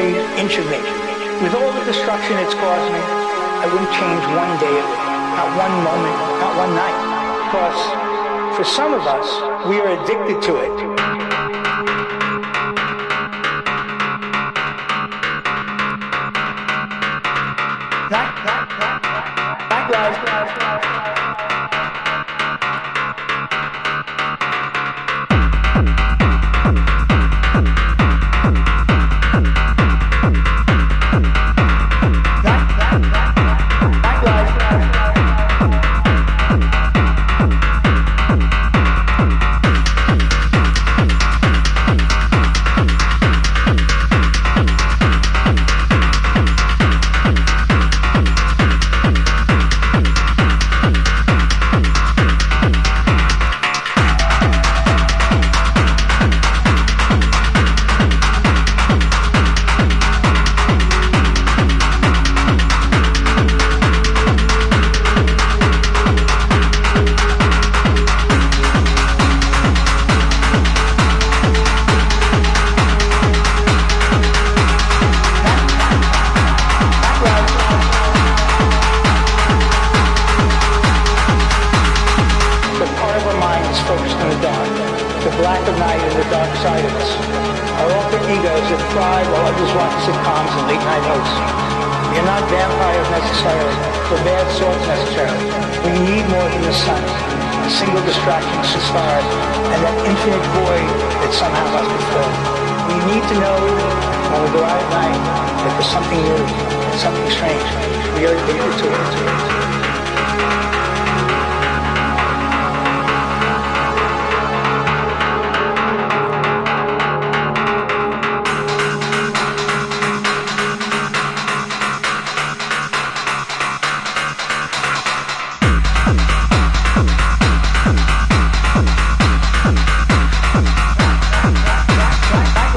every inch of me. With all the destruction it's caused me, I wouldn't change one day of it, not one moment, not one night. Because for some of us, we are addicted to it. Not life. Focused on the dark, the black of night and the dark side of us. Our alter egos that thrive while others watch sitcoms and late night hosts. We are not vampires necessarily, or bad sorts necessarily. We need more than the sun, a single distraction to stars, and that infinite void that somehow must be filled. We need to know when we go out at night that there's something new, something strange. We are addicted to it.